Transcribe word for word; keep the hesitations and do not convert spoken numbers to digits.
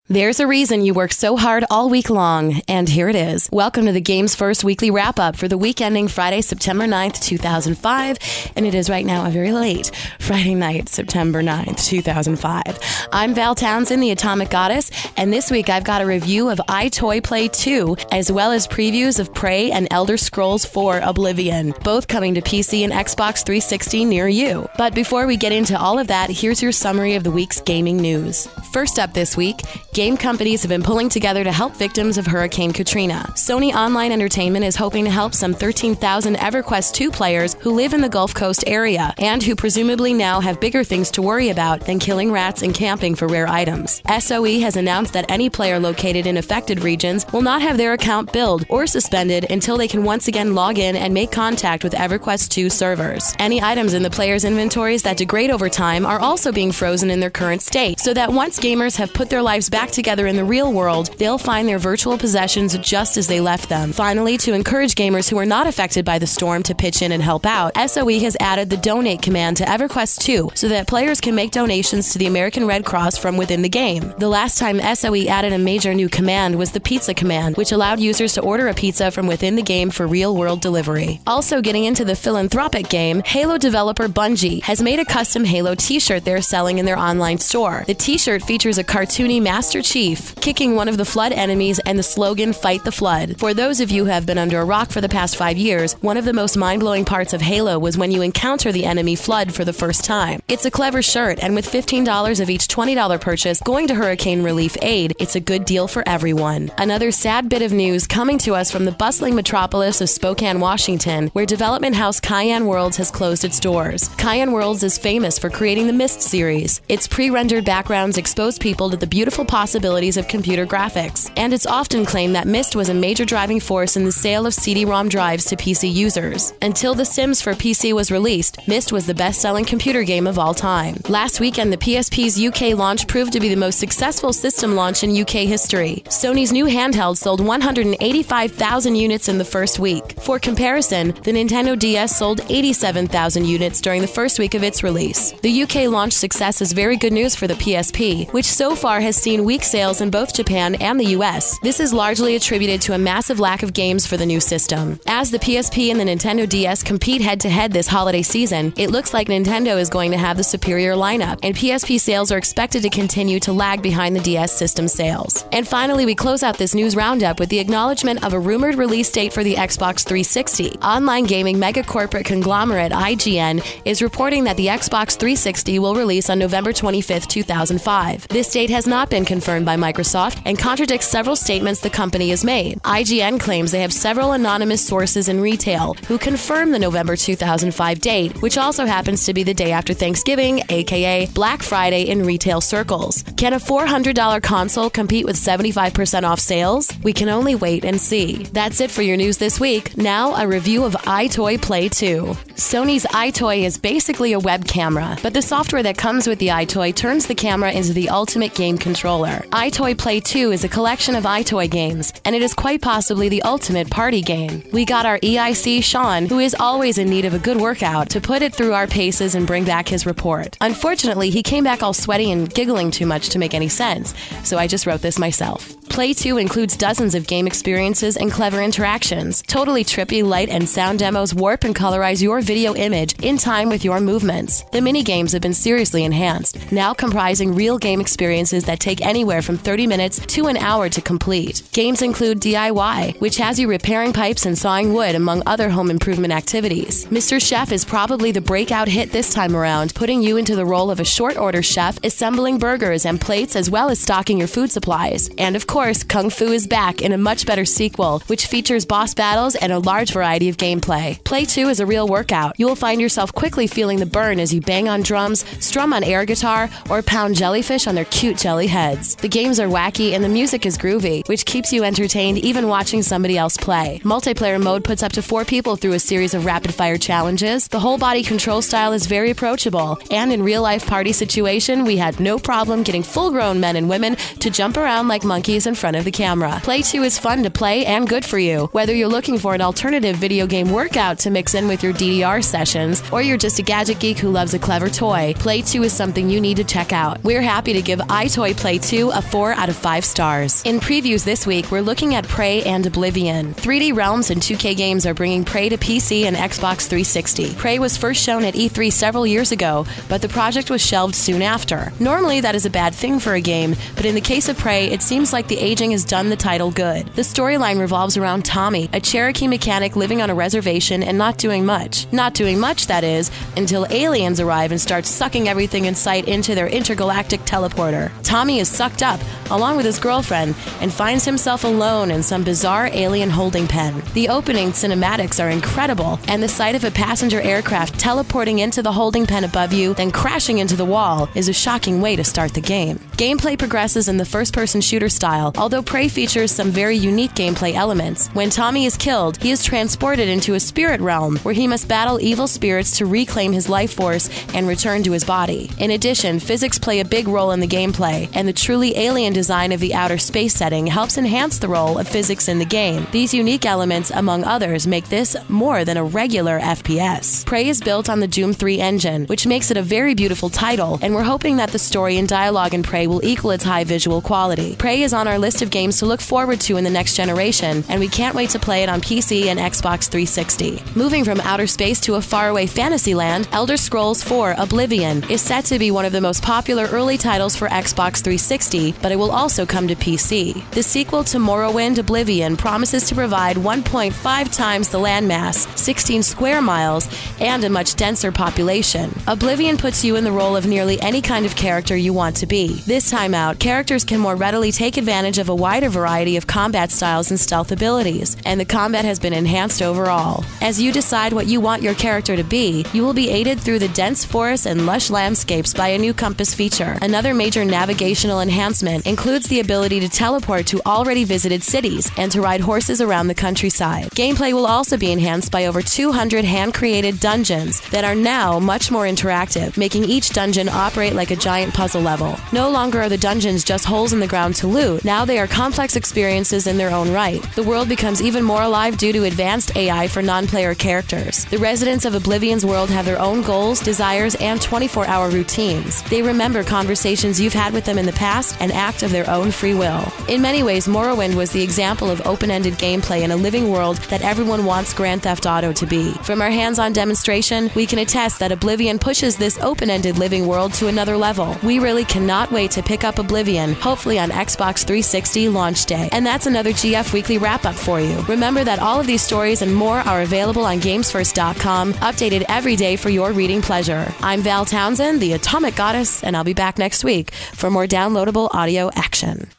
There's a reason you work so hard all week long, and here it is. Welcome to the Games First Weekly Wrap-Up for the week ending Friday, September ninth, two thousand five, and it is right now a very late Friday night, September ninth, two thousand five. I'm Val Townsend, the Atomic Goddess, and this week I've got a review of iToy Play two, as well as previews of Prey and Elder Scrolls four Oblivion, both coming to P C and Xbox three sixty near you. But before we get into all of that, here's your summary of the week's gaming news. First up this week, game companies have been pulling together to help victims of Hurricane Katrina. Sony Online Entertainment is hoping to help some thirteen thousand EverQuest two players who live in the Gulf Coast area and who presumably now have bigger things to worry about than killing rats and camping for rare items. S O E has announced that any player located in affected regions will not have their account billed or suspended until they can once again log in and make contact with EverQuest two servers. Any items in the players' inventories that degrade over time are also being frozen in their current state, so that once gamers have put their lives back together in the real world, they'll find their virtual possessions just as they left them. Finally, to encourage gamers who are not affected by the storm to pitch in and help out, S O E has added the donate command to EverQuest two so that players can make donations to the American Red Cross from within the game. The last time S O E added a major new command was the pizza command, which allowed users to order a pizza from within the game for real-world delivery. Also getting into the philanthropic game, Halo developer Bungie has made a custom Halo t-shirt they're selling in their online store. The t-shirt features a cartoony Master Chief kicking one of the Flood enemies and the slogan, "Fight the Flood." For those of you who have been under a rock for the past five years, one of the most mind-blowing parts of Halo was when you encounter the enemy Flood for the first time. It's a clever shirt, and with fifteen dollars of each twenty dollars purchase going to Hurricane Relief Aid, it's a good deal for everyone. Another sad bit of news coming to us from the bustling metropolis of Spokane, Washington, where development house Cayenne Worlds has closed its doors. Cayenne Worlds is famous for creating the Myst series. Its pre-rendered backgrounds expose people to the beautiful possibilities of computer graphics, and it's often claimed that Myst was a major driving force in the sale of C D ROM drives to P C users. Until The Sims for P C was released, Myst was the best-selling computer game of all time. Last weekend, the P S P's U K launch proved to be the most successful system launch in U K history. Sony's new handheld sold one hundred eighty-five thousand units in the first week. For comparison, the Nintendo D S sold eighty-seven thousand units during the first week of its release. The U K launch success is very good news for the P S P, which so far has seen weak sales in both Japan and the U S. This is largely attributed to a massive lack of games for the new system. As the P S P and the Nintendo D S compete head-to-head this holiday season, it looks like Nintendo is going to have the superior lineup, and P S P sales are expected to continue to lag behind the D S system sales. And finally, we close out this news roundup with the acknowledgement of a rumored release date for the Xbox three sixty. Online gaming mega-corporate conglomerate I G N is reporting that the Xbox three sixty will release on November twenty-fifth, two thousand five. This date has not been confirmed by Microsoft and contradicts several statements the company has made. I G N claims they have several anonymous sources in retail who confirm the November two thousand five date, which also happens to be the day after Thanksgiving, aka Black Friday in retail circles. Can a four hundred dollars console compete with seventy-five percent off sales? We can only wait and see. That's it for your news this week. Now, a review of iToy Play two. Sony's iToy is basically a web camera, but the software that comes with the iToy turns the camera into the ultimate game controller. iToy Play two is a collection of iToy games, and it is quite possibly the ultimate party game. We got our E I C Sean, who is always in need of a good workout, to put it through our paces and bring back his report. Unfortunately, he came back all sweaty and giggling too much to make any sense, so I just wrote this myself. Play two includes dozens of game experiences and clever interactions. Totally trippy light and sound demos warp and colorize your video image in time with your movements. The mini-games have been seriously enhanced, now comprising real game experiences that take anywhere from thirty minutes to an hour to complete. Games include D I Y, which has you repairing pipes and sawing wood, among other home improvement activities. Mister Chef is probably the breakout hit this time around, putting you into the role of a short-order chef, assembling burgers and plates as well as stocking your food supplies. And of course, Kung Fu is back in a much better sequel, which features boss battles and a large variety of gameplay. Play two is a real workout. You will find yourself quickly feeling the burn as you bang on drums, strum on air guitar, or pound jellyfish on their cute jelly heads. The games are wacky and the music is groovy, which keeps you entertained even watching somebody else play. Multiplayer mode puts up to four people through a series of rapid-fire challenges. The whole body control style is very approachable, and in real-life party situation, we had no problem getting full-grown men and women to jump around like monkeys in front of the camera. Play two is fun to play and good for you. Whether you're looking for an alternative video game workout to mix in with your D D R sessions, or you're just a gadget geek who loves a clever toy, Play two is something you need to check out. We're happy to give iToy Play two a four out of five stars. In previews this week, we're looking at Prey and Oblivion. three D Realms and two K Games are bringing Prey to P C and Xbox three sixty. Prey was first shown at E three several years ago, but the project was shelved soon after. Normally, that is a bad thing for a game, but in the case of Prey, it seems like the aging has done the title good. The storyline revolves around Tommy, a Cherokee mechanic living on a reservation and not doing much. Not doing much, that is, until aliens arrive and start sucking everything in sight into their intergalactic teleporter. Tommy is sucked up, along with his girlfriend, and finds himself alone in some bizarre alien holding pen. The opening cinematics are incredible, and the sight of a passenger aircraft teleporting into the holding pen above you, then crashing into the wall, is a shocking way to start the game. Gameplay progresses in the first-person shooter style, although Prey features some very unique gameplay elements. When Tommy is killed, he is transported into a spirit realm, where he must battle evil spirits to reclaim his life force and return to his body. In addition, physics play a big role in the gameplay, and the truly alien design of the outer space setting helps enhance the role of physics in the game. These unique elements, among others, make this more than a regular F P S. Prey is built on the Doom three engine, which makes it a very beautiful title, and we're hoping that the story and dialogue in Prey will equal its high visual quality. Prey is on our list of games to look forward to in the next generation, and we can't wait to play it on P C and Xbox three sixty. Moving from outer space to a faraway fantasy land, Elder Scrolls four Oblivion is set to be one of the most popular early titles for Xbox three sixty, but it will also come to P C. The sequel to Morrowind Oblivion promises to provide one point five times the landmass, sixteen square miles, and a much denser population. Oblivion puts you in the role of nearly any kind of character you want to be. This time out, characters can more readily take advantage of a wider variety of combat styles and stealth abilities, and the combat has been enhanced overall. As you decide what you want your character to be, you will be aided through the dense forests and lush landscapes by a new compass feature. Another major navigational enhancement includes the ability to teleport to already visited cities and to ride horses around the countryside. Gameplay will also be enhanced by over two hundred hand-created dungeons that are now much more interactive, making each dungeon operate like a giant puzzle level. No longer are the dungeons just holes in the ground to loot. Now they are complex experiences in their own right. The world becomes even more alive due to advanced A I for non-player characters. The residents of Oblivion's world have their own goals, desires, and twenty-four hour routines. They remember conversations you've had with them in the past and act of their own free will. In many ways, Morrowind was the example of open-ended gameplay in a living world that everyone wants Grand Theft Auto to be. From our hands-on demonstration, we can attest that Oblivion pushes this open-ended living world to another level. We really cannot wait to pick up Oblivion, hopefully on Xbox three sixty launch day. And that's another G F Weekly wrap-up for you. Remember that all of these stories and more are available on games first dot com, updated every day for your reading pleasure. I'm Val Townsend, the Atomic Goddess, and I'll be back next week for more downloadable audio action.